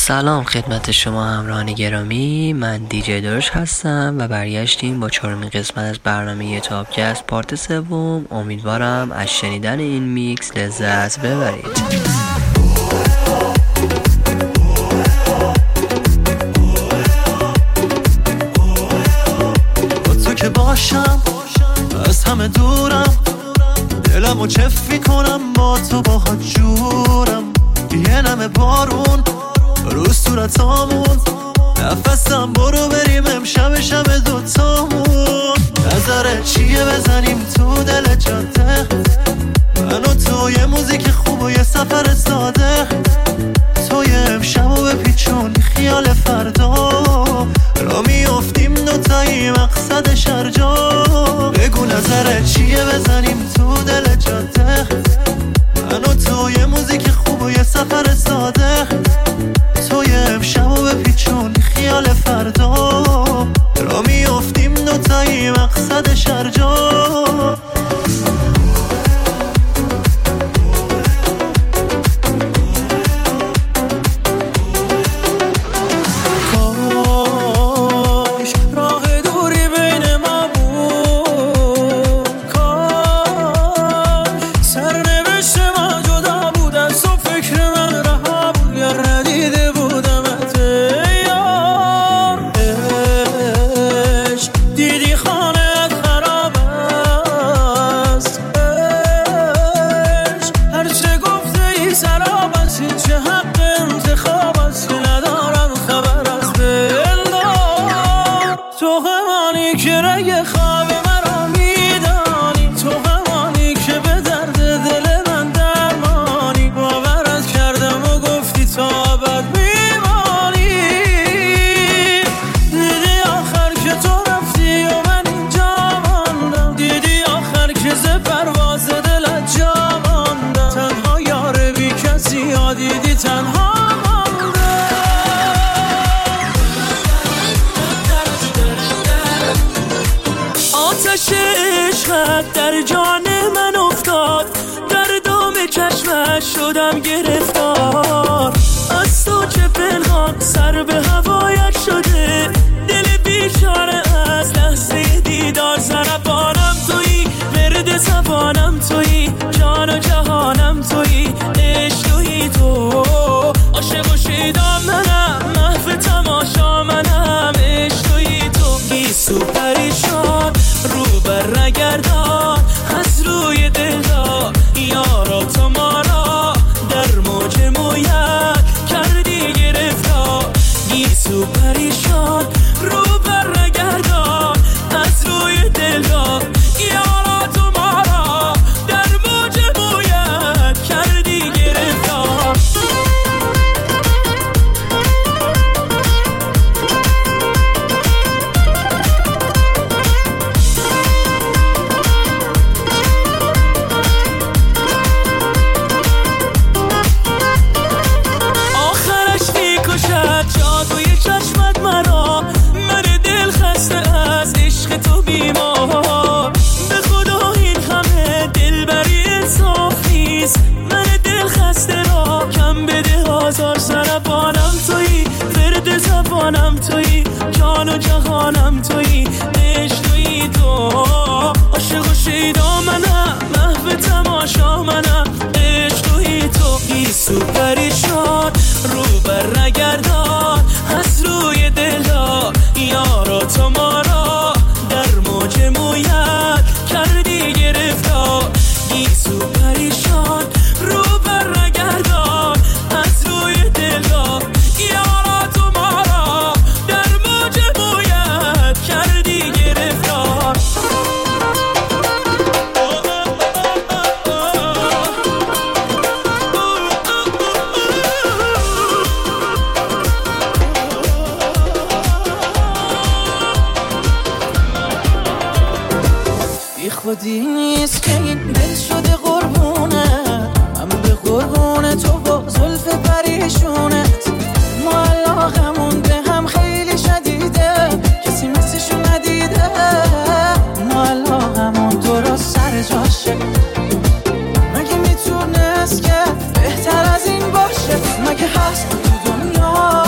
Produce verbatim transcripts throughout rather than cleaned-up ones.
سلام خدمت شما همراهان گرامی، من دیجی داروش هستم و برگشتیم با چهارمین قسمت از برنامه تاپکست پارت سوم. امیدوارم از شنیدن این میکس لذت ببرید. با تو که باشم از همه دورم، دلمو چفی کنم با تو باهات جورم. یه نمه بارون رو صورتامون، نفسم برو بریم امشب شب دوتامون. نظرت چیه بزنیم تو دل جاده، من و تو یه موزیک خوب و یه سفر ساده. تو یه امشب و بپیچون خیال فردا، را میافتیم دوتایی مقصد شرجا. بگو نظرت چیه بزنیم تو دل جاده، من و تو یه موزیک خوب و یه سفر ساده. تو یه امشب و بپیچون خیال فردا، را میافتیم دوتایی مقصد شرجا. در جان من افتاد، در دام چشمش شدم گرفتار. از تو چه پنهان سر به هوایت شده، دل بیچاره از لحظه دیدار. سربانم تویی، ورد زبانم تویی، جان و جهانم تویی، عشق تویی تو. عاشق و شیدا منم، محو تماشا منم، عشق تویی تو. گیسو پریشان رو بر نگردان، از روی دلدار یارا تو ما را در موج مویت کردی گرفتار. گیسو پریشان رو بر نگردان، از روی دلدار یارا تو ما را در موج مویت کردی گرفتار. چشمت مرا، من دل خسته از عشق تو بیمار. به خدا این همه دل بری انصاف نیست، من دل خسته را کم بده آزار. سربانم تویی، ورد زبانم تویی، جان و جهانم تویی، عشق تویی تو. عاشق و شیدا منم، محو تماشا منم، عشق تویی تو. گیسو پریشان رو بر نگردان، از روی دلها یارا تو ما را در موج مویت کردی گرفتار. گیسو پریشان رو بر نگردان، از روی دلها یارا تو ما را در موج مویت کردی گرفتار. خودی نیست که این دل شده قربونه، من به قربون تو با زلف پریشونت. ما علاقمون به هم خیلی شدیده، کسی مثلشو ندیده. ما علاقمون درست سر جاشه، مگه میتونست که بهتر از این باشه؟ مگه هست تو دنیا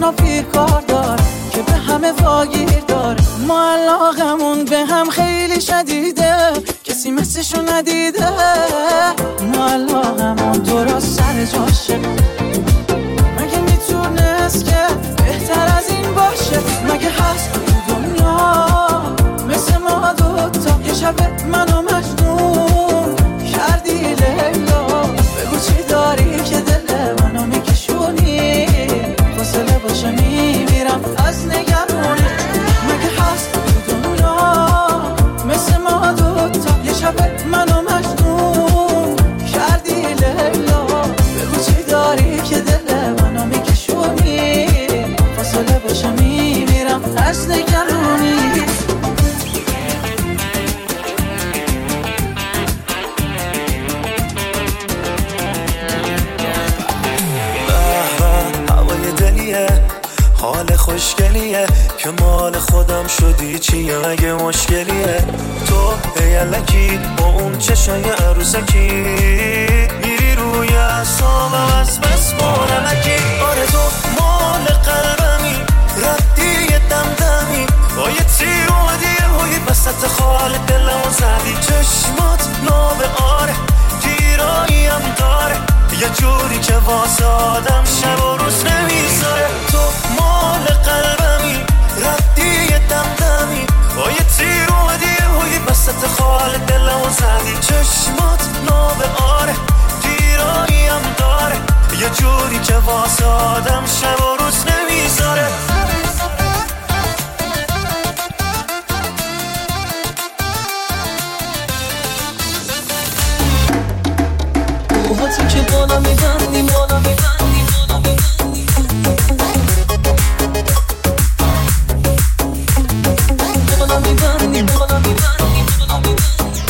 ما پیر کار دار که به همه واگیر داره. ما علاقمون به هم خیلی شدیده، کسی مثلشو ندیده. ما علاقمون درست سر جاشه، مگه میتونست که بهتر از این باشه؟ مگه هست تو دنیا مثل ما دوتا؟ یه شب منو مجنون کردی لیلا، بگو چی داری که دل منو میکشونی؟ فاصله باشه میمیرم از نگرونی. مگه هست تو دنیا مثل ما دوتا؟ یه شب منو مجنون کردی لیلا، بگو چی داری که دل منو میکشونی؟ فاصله باشه میمیرم از نگرونی. حال خوشگلیه که مال خودم شدی، چیه مگه مشکلیه؟ تو هیلکی با اون چشای عروسکی میری روی اعصابم از بس مالکی. آره تو مال قلبمی، ردی دمدمی، با یه تیر اومدی هوی وسط خال دلمو زدی. چشمات ناب آره، گیراییم داره، یه جوری که واسه آدم شب و روز نمیذاره. تو مال قلبمی، ردی دمدمی، با یه تیر اومدی هوی وسط خال دلمو زدی. چشمات ناب آره، گیراییم داره، یه جوری که واسه آدم شب و روز نمیذاره. تو که بالا میبندی بالا میبندی بالا میبندی بالا میبندی بالا میبندی بالا میبندی.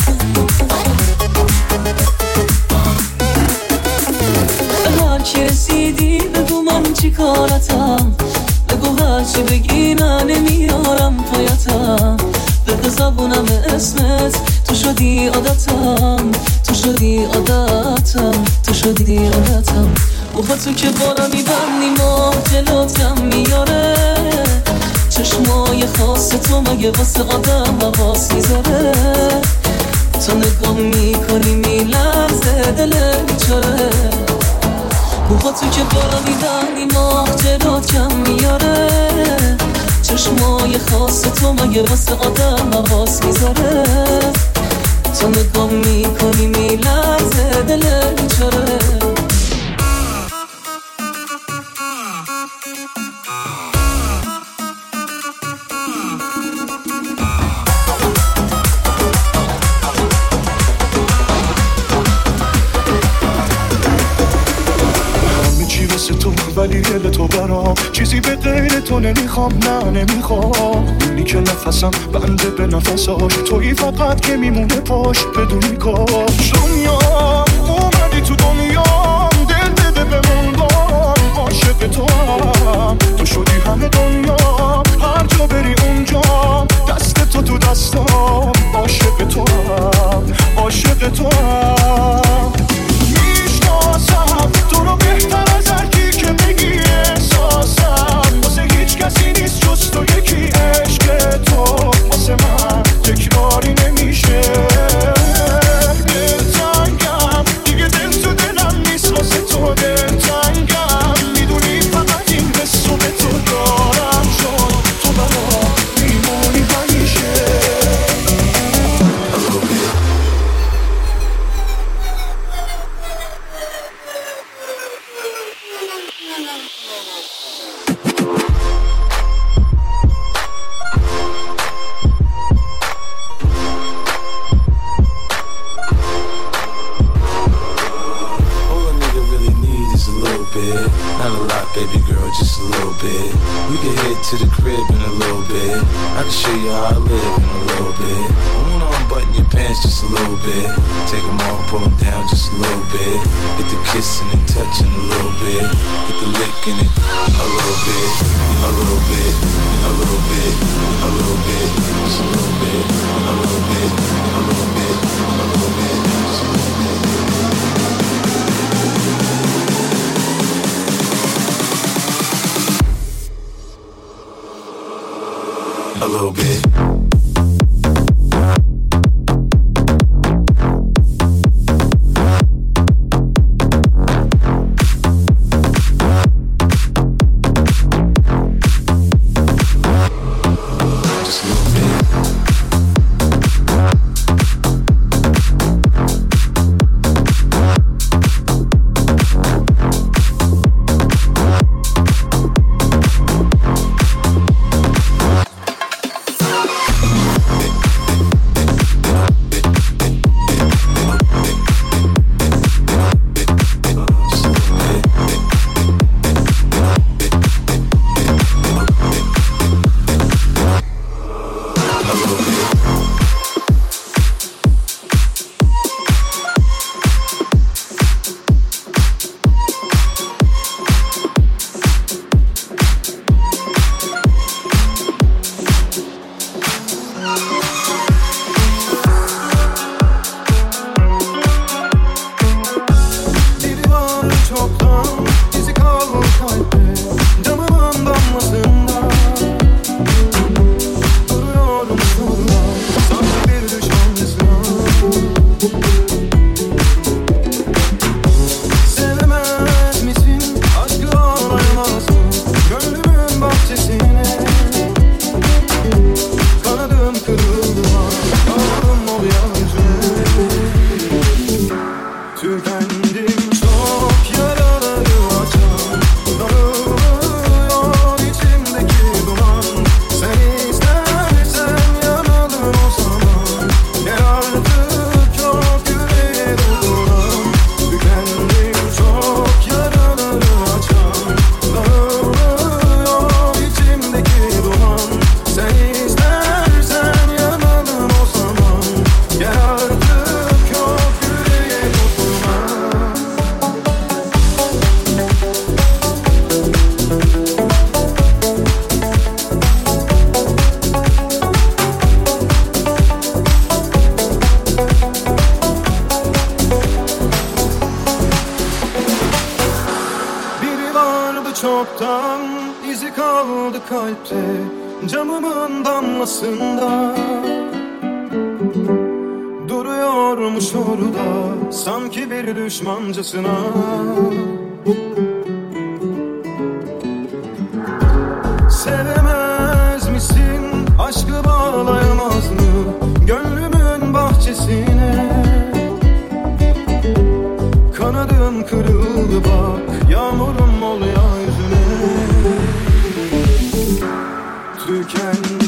به هر کی رسیدی بگو من چی کارتم، بگو هر چی بگی من نمیارم پایتم. به زبونم اسمت تو شدی عادتم، تو شدی عادتم، تو شدی عادتم. اوها تو که بالا میبندی ما جلوتم میاره، چشمای خاص تو مگه واسه آدم حواس میذاره؟ تو نگاه میکنی میلرزه دل بیچاره. اوها تو که بالا میبندی ما جلوتم میاره، چشمای خاص تو مگه واسه آدم حواس میذاره؟ تو نگاه میکنی میلرزه دل بیچاره. ولی دل تو برام چیزی به غیر تو نمیخوام، نه نمیخوام. اینی که نفسم بنده به نفساش، تویی فقط که میمونه پاش بدونی کاش. دنیام اومدی تو دنیام، دل بده بمون بام، عاشق تو هم تو شدی همه دنیا، هر جا بری اونجا دست تو تو دستام. عاشق تو هم عاشق تو هم میشناسم تو رو بهتر از هر کی که بگی احساسم. واسه هیچ کسی نیست جز تو یکی، عشق تو واسه من تکراری نمیشه. دلتنگم دیگه، دل تو دلم نیست واسه تو دلتنگم. میدونی فقط این حسو به تو دارم، چون تو برام میمونی همیشه. To the crib in a little bit, I can show you how I live in a little bit. I wanna unbutton your pants just a little bit, take them off, pull them down just a little bit, get the kissing and touching a little bit, get the licking it a little bit, a little bit, a little bit, a little bit, just a little bit, a little bit, a little bit, a little bit, just a little bit. little bit. çoktan izi kaldı kalpte, camımın damlasında duruyormuş orada, sanki bir düşmancasına. Sevemez misin, aşkı bağlayamaz mı gönlümün bahçesine? Kanadım kırıldı bak, yağmurum ol ya yüzüne. Tüken